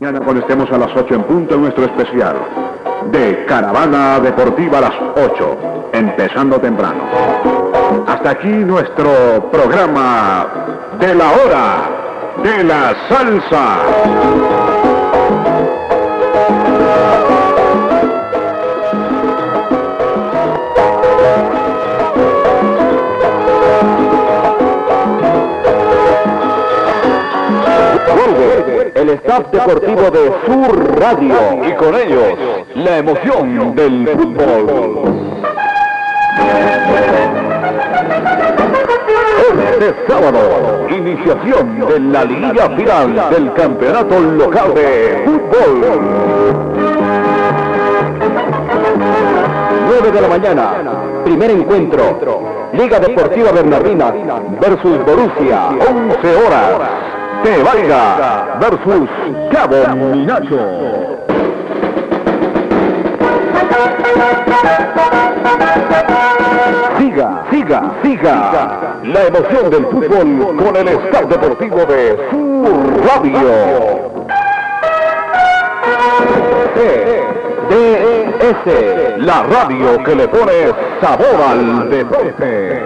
Mañana cuando estemos a las 8 en punto en nuestro especial de Caravana Deportiva a las 8, empezando temprano. Hasta aquí nuestro programa de la hora de la salsa. El staff deportivo de Sur Radio y con ellos la emoción del fútbol. Este sábado, iniciación de la liga final del campeonato local de fútbol. 9 de la mañana, primer encuentro, Liga Deportiva Bernardina versus Borussia, 11 horas. Tevalga versus Cabo Minacho. Siga la emoción del fútbol con el staff deportivo de Sur Radio. TDS, la radio que le pone sabor al deporte.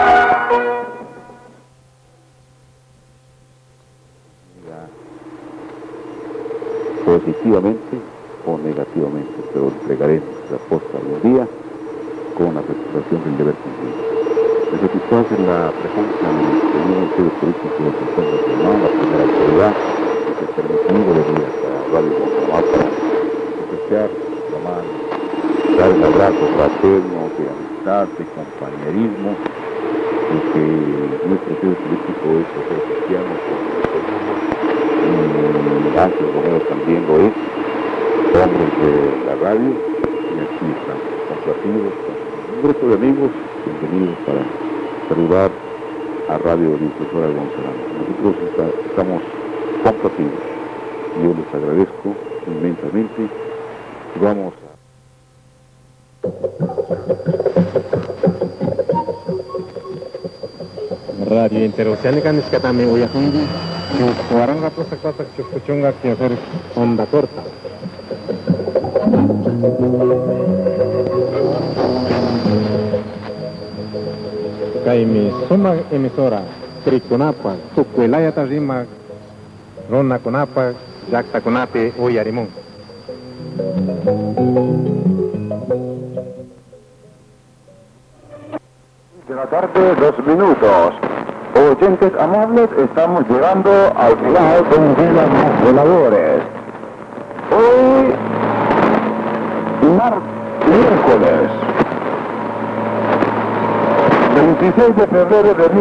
Positivamente o negativamente, pero entregaremos la posta algún día con la recuperación del deber cumplido. Se satisface la presencia del señor Ministerio Político de Asunción Nacional, la primera autoridad, que se permitió venir hasta Radio Guatemala para ofrecer la mano, dar un abrazo fraterno de amistad, de compañerismo, y que nuestro Ministerio Político es ser cristiano, y Ángel Romero también lo es, hombres de la radio, y aquí están complacidos con un grupo de amigos bienvenidos para saludar a Radio Difusora de González. Nosotros estamos complacidos y yo les agradezco inmensamente y vamos a... Radio Interoceánica Niscatame Uyahundi, que Guaranga Cosa Cosa que escuchonga que hacer onda corta. Kaimi suma emisora, Triconapa, Tucuelaya Tajima, Rona Conapa, Jacta Conate, Oyarimón. De la tarde, 2 minutos. Oyentes amables, estamos llegando al final de un día más de labores. Hoy, miércoles 26 de febrero de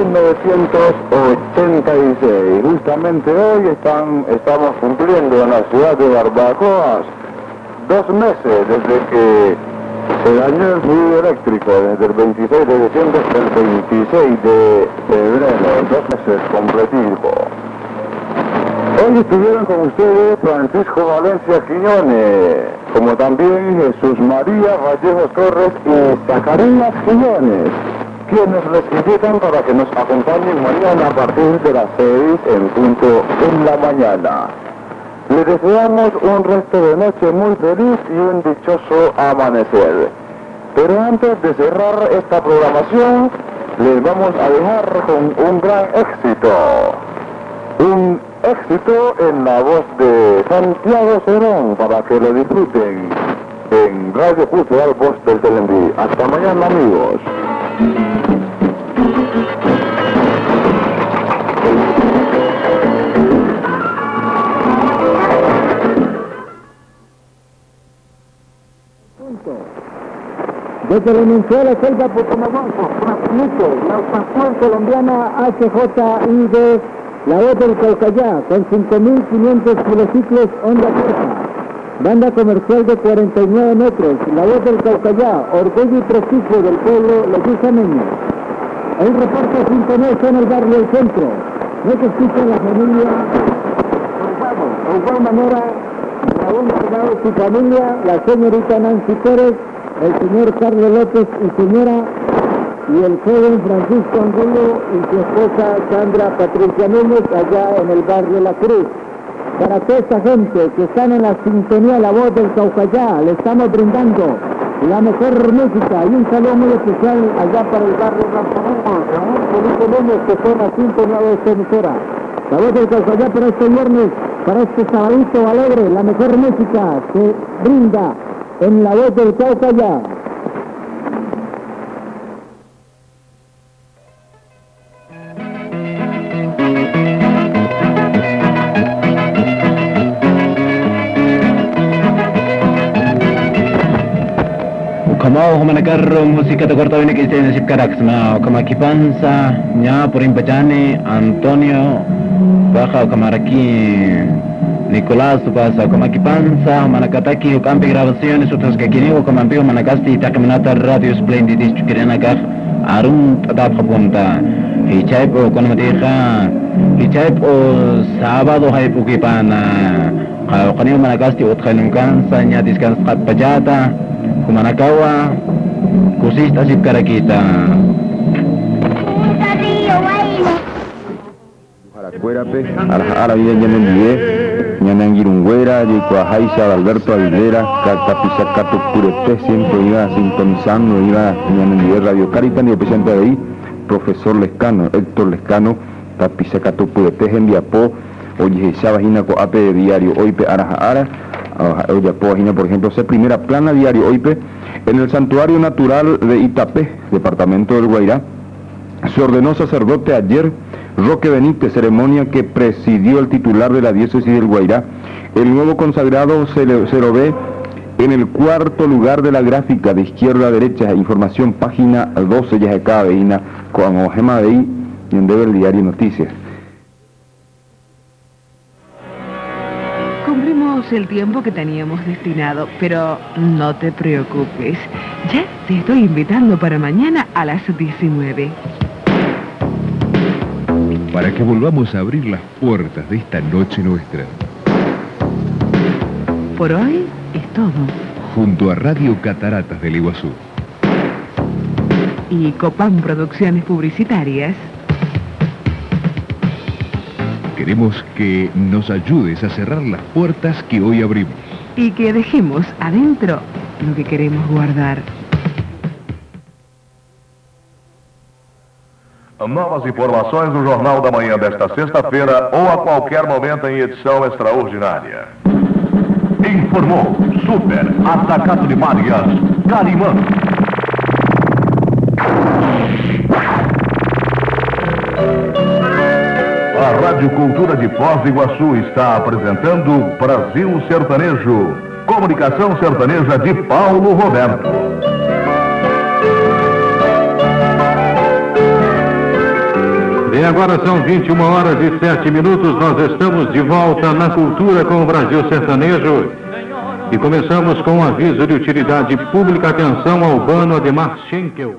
1986. Justamente hoy estamos cumpliendo en la ciudad de Barbacoas 2 meses desde que se dañó el fluido eléctrico, desde el 26 de diciembre hasta el 26 de febrero, 2 meses completivo. Hoy estuvieron con ustedes Francisco Valencia Quiñones, como también Jesús María Vallejos Torres y Zacarías Quiñones, quienes les invitan para que nos acompañen mañana a partir de las 6 en punto en la mañana. Les deseamos un resto de noche muy feliz y un dichoso amanecer. Pero antes de cerrar esta programación, les vamos a dejar con un gran éxito. Un éxito en la voz de Santiago Cerón para que lo disfruten en Radio Cultural Voz del Telendí. Hasta mañana, amigos. Desde la Universidad de la Selva Putumagonco, la Pascual Colombiana HJID, la voz del Caucayá, con 5.500 kilociclos onda corta. Banda comercial de 49 metros, la voz del Caucayá, orgullo y prestigio del pueblo leguizameño. El reporte sintonía en el barrio del centro. No se escucha la familia Salgado. De igual manera, Raúl Salgado y su familia, la señorita Nancy Pérez, el señor Carlos López y señora, y el joven Francisco Angulo y su esposa Sandra Patricia Núñez allá en el barrio La Cruz. para toda esta gente que están en la sintonía de La Voz del Caucayá. Le estamos brindando la mejor música y un saludo muy especial allá para el barrio Rampanero, Ramón Felipe López, que fue la sintonía de esta emisora. La Voz del Caucayá para este viernes, para este sabadito alegre, la mejor música se brinda en La Voz del Caucayá. Como manakarro música de corta viene que se dice Caraxma, como aquí panza, ya por impachane, Antonio, baja como aquí, Nicolás, pasa como aquí panza, manacataki, o campi grabaciones, otros que aquí como ampigo manacasti, tacaminata radio splendid, chuquirena acá, arun tadap punta, hichayp o con mateja, hichayp o sábado hay pukipana, kanyo manacasti, otkanum kansa, ya descansa pajata, Kumanakawa, kusista sip karakita. Aracuérape, Ara vida Yanendié, Ñanangirungüera, Yicua Jaiza, Alberto Aguilera, Catapizacato Purete, siempre iba sintonizando, iba Ñanendié Radio Caritan y el presidente de ahí, profesor Lescano, Héctor Lescano, Tapizacato Purete, Gendiapó, oye, esa vagina con AP de diario, Oipe Araja por ejemplo, esa primera plana diario Oipe, en el santuario natural de Itapé, departamento del Guairá, se ordenó sacerdote ayer Roque Benítez, ceremonia que presidió el titular de la diócesis del Guairá. El nuevo consagrado se lo ve en el cuarto lugar de la gráfica de izquierda a derecha, información página 12, ya de cada veína, con Ojema de ahí, y en Debe el Diario Noticias. Cumplimos el tiempo que teníamos destinado, pero no te preocupes. Ya te estoy invitando para mañana a las 19. Para que volvamos a abrir las puertas de esta noche nuestra. Por hoy es todo. Junto a Radio Cataratas del Iguazú. Y Copán Producciones Publicitarias. Queremos que nos ayudes a cerrar las puertas que hoy abrimos. Y que dejemos adentro lo que queremos guardar. Novas informações no Jornal da Manhã desta sexta-feira ou a qualquer momento em edição extraordinária. Informou Super Atacado de Malhas, Carimã. A Rádio Cultura de Foz do Iguaçu está apresentando Brasil Sertanejo, comunicação sertaneja de Paulo Roberto. E agora são 21 horas e 7 minutos, nós estamos de volta na cultura com o Brasil Sertanejo e começamos com um aviso de utilidade pública. Atenção ao Urbano Ademar Schenkel.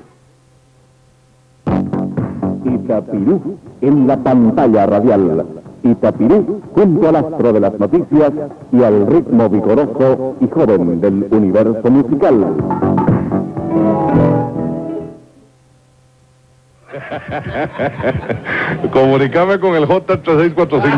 Itapirú en la pantalla radial. Itapirú junto al astro de las noticias y al ritmo vigoroso y joven del universo musical. Comunicame con el J3645.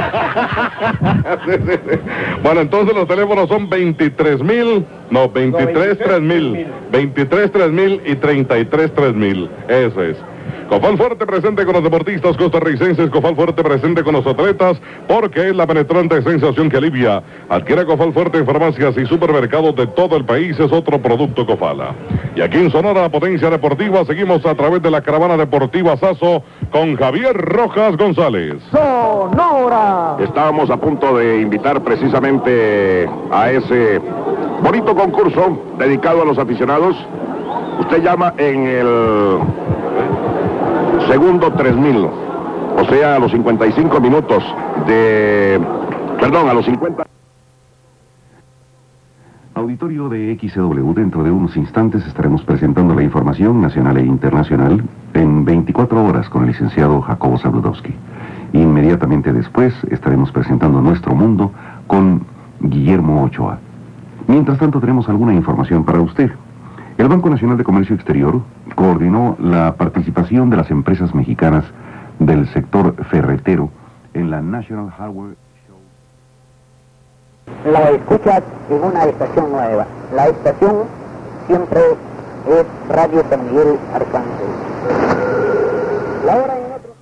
Sí. Bueno, entonces los teléfonos son 23.000, no, 23.3000, 23.3000 y 33.3000. Eso es. Cofal Fuerte presente con los deportistas costarricenses, Cofal Fuerte presente con los atletas, porque es la penetrante sensación que alivia. Adquiere Cofal Fuerte en farmacias y supermercados de todo el país, es otro producto Cofala. Y aquí en Sonora, Potencia Deportiva, seguimos a través de la caravana deportiva Sasso con Javier Rojas González. Sonora. Estábamos a punto de invitar precisamente a ese bonito concurso dedicado a los aficionados. Usted llama en el segundo 3000, o sea, a los 55 minutos a los 50. Auditorio de XCW, dentro de unos instantes estaremos presentando la información nacional e internacional en 24 horas con el licenciado Jacobo Zabludowski. Inmediatamente después estaremos presentando Nuestro Mundo con Guillermo Ochoa. Mientras tanto tenemos alguna información para usted. El Banco Nacional de Comercio Exterior coordinó la participación de las empresas mexicanas del sector ferretero en la National Hardware Show. La escuchas en una estación nueva. La estación siempre es Radio San Miguel Arcángel. La hora en otro...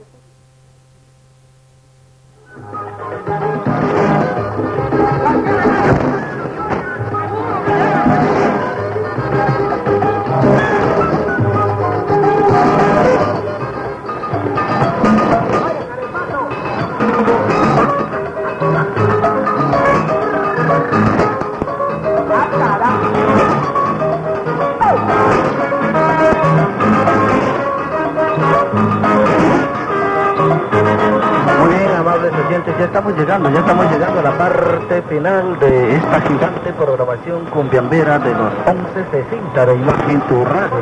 Ya estamos llegando a la parte final de esta gigante programación cumbiambera de los 11:60 de Imagen Tu Radio.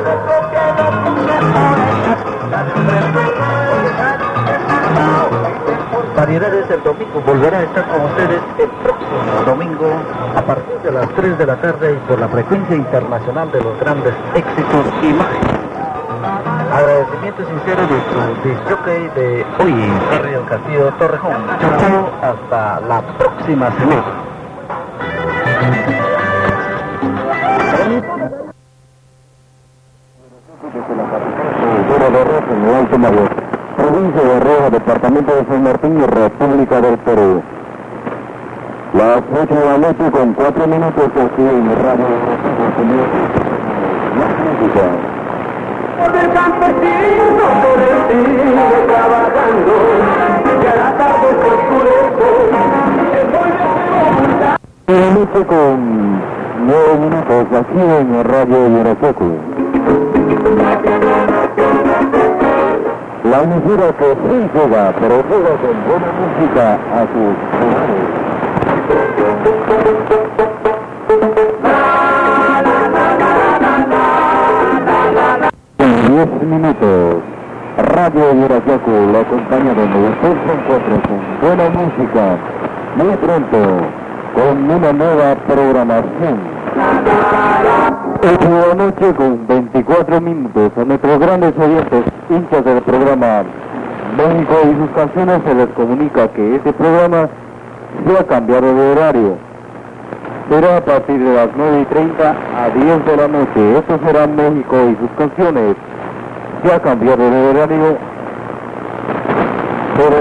Variedades el domingo volverá a estar con ustedes el próximo domingo a partir de las 3 de la tarde y por la frecuencia internacional de los grandes éxitos Imagen. Agradecimiento sincero de su disjockey de hoy, Sergio Castillo Torrejón. Chao, hasta la próxima semana. En el Alto Mayor, provincia de Roja, departamento de San Martín y República del Perú. Las 8 de la noche con 4 minutos aquí en Radio La Música. Del campesino por el día trabajando, ya la tarde se oscurece, La noche con 9 minutos aquí en Radio Yurasecu. La emisora que sí juega, pero juega con buena música a sus hogares. 10 minutos. Radio Yurasecu lo acompaña donde usted se encuentre con buena música. Muy pronto, con una nueva programación. 8 de la noche con 24 minutos. A nuestros grandes oyentes, hinchas del programa México y sus canciones, se les comunica que este programa se ha cambiado de horario. Será a partir de las 9:30 a 10 de la noche. Esto será México y sus canciones. Se ha cambiado de horario, pero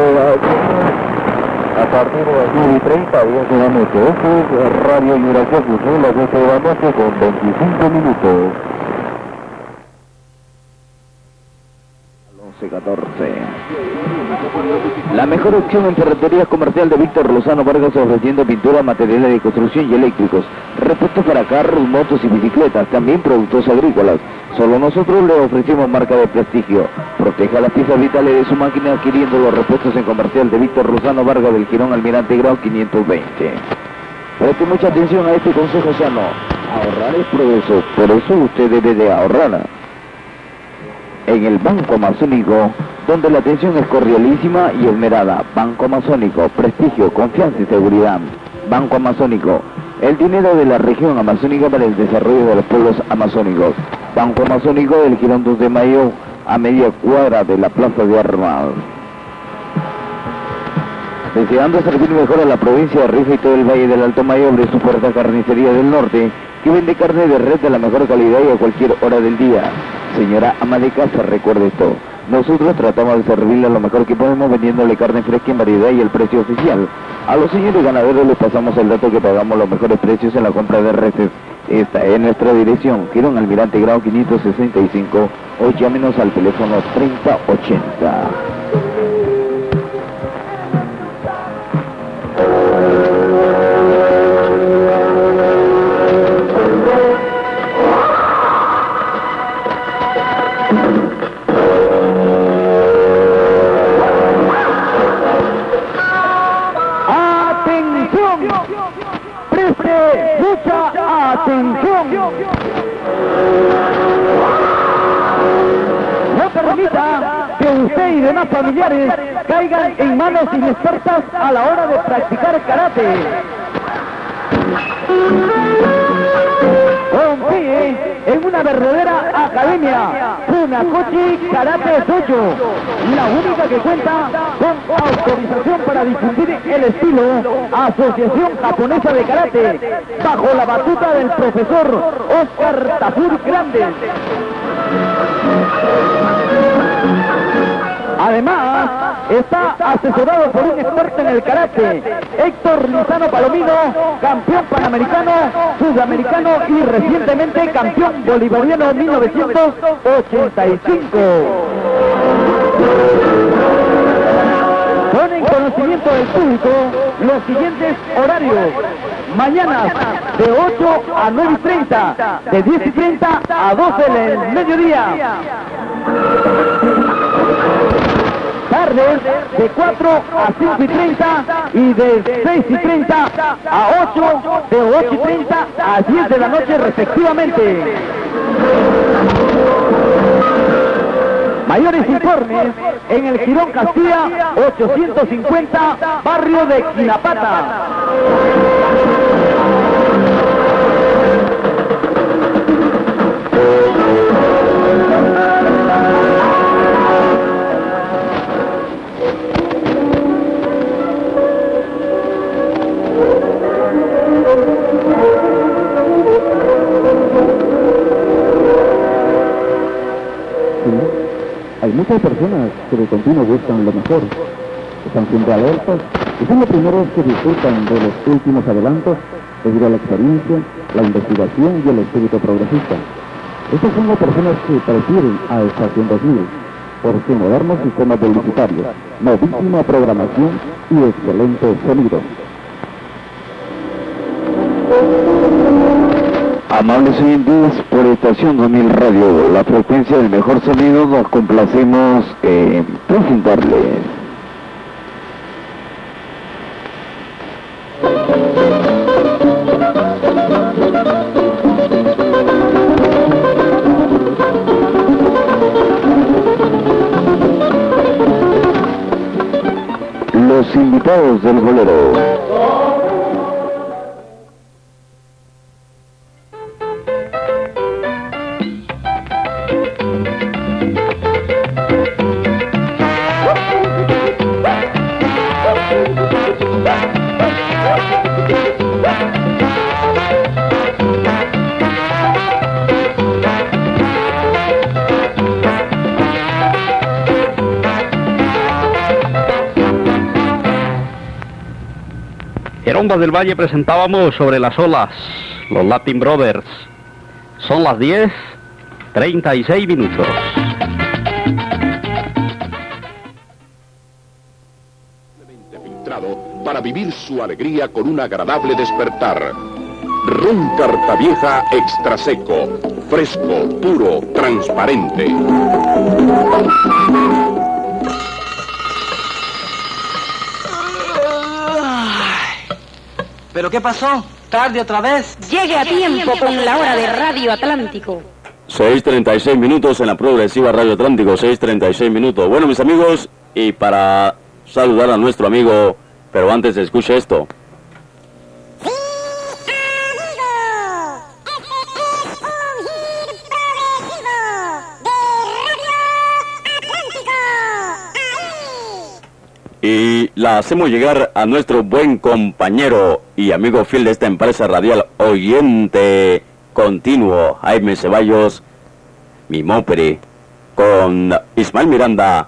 a partir de las 9:30 a 10 de la noche. Esto es Radio Yurasecu, son las 8 de la noche con 25 minutos. 11:14. La mejor opción en ferretería comercial de Víctor Lozano Vargas, ofreciendo pintura, materiales de construcción y eléctricos, repuestos para carros, motos y bicicletas, también productos agrícolas. Solo nosotros le ofrecemos marca de prestigio. Proteja las piezas vitales de su máquina adquiriendo los repuestos en comercial de Víctor Lozano Vargas del Girón Almirante Grau 520. Preste mucha atención a este consejo sano. Ahorrar es progreso, por eso usted debe de ahorrar. En el Banco Amazónico, donde la atención es cordialísima y esmerada. Banco Amazónico, prestigio, confianza y seguridad. Banco Amazónico, el dinero de la región amazónica para el desarrollo de los pueblos amazónicos. Banco Amazónico del Girón 2 de Mayo, a media cuadra de la Plaza de Armas. Deseando servir mejor a la provincia de Rifa y todo el Valle del Alto Mayo, abre su puerta Carnicería del Norte, que vende carne de res de la mejor calidad y a cualquier hora del día. Señora ama de casa, recuerde esto. Nosotros tratamos de servirle lo mejor que podemos vendiéndole carne fresca en variedad y el precio oficial. A los señores ganaderos les pasamos el dato que pagamos los mejores precios en la compra de reses. Esta es nuestra dirección, Girón Almirante Grau 565, o llámenos al teléfono 3080. No permita que usted y demás familiares caigan en manos inexpertas a la hora de practicar karate. Confíe en una verdadera Academia Funakoshi Karate Dojo, la única que cuenta con autorización para difundir el estilo, Asociación Japonesa de Karate, bajo la batuta del profesor Oscar Tafur Grandes. Además, está asesorado por un experto en el karate, Héctor Lizano Palomino, campeón panamericano, sudamericano y recientemente campeón bolivariano 1985. Son en conocimiento del público los siguientes horarios. Mañana de 8 a 9:30, de 10:30 a 12 del mediodía. Tardes de 4 a 5:30 y de 6:30 a 8, de 8:30 a 10 de la noche respectivamente. Mayores informes en el Girón Castilla 850, barrio de Quinapata. Hay muchas personas que de continuo buscan lo mejor, están siempre alertas y son los primeros que disfrutan de los últimos adelantos debido a la experiencia, la investigación y el espíritu progresista. Estas son las personas que prefieren a Estación 2000 por su moderno sistema publicitario, novísima programación y excelente sonido. Amables oyentes, por Estación 2000 Radio, la frecuencia del mejor sonido, nos complacemos en presentarles. Los invitados del bolero. En Ondas del Valle presentábamos Sobre las olas, los Latin Brothers. Son las 10:36 minutos. Filtrado para vivir su alegría con un agradable despertar. Ron Cartavieja extra seco, fresco, puro, transparente. ¿Pero qué pasó? ¿Tarde otra vez? Llegue a tiempo con la hora de Radio Atlántico. 6:36 minutos en la progresiva Radio Atlántico, 6:36 minutos. Bueno, mis amigos, y para saludar a nuestro amigo, pero antes escuche esto. Y la hacemos llegar a nuestro buen compañero y amigo fiel de esta empresa radial, oyente continuo, Jaime Ceballos, mi mópere, con Ismael Miranda.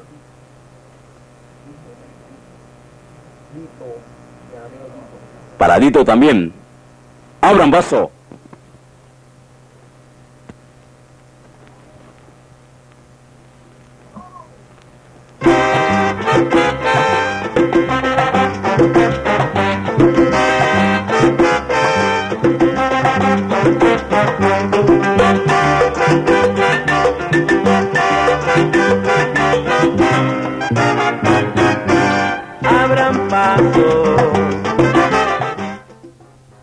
Paradito también. Abran vaso.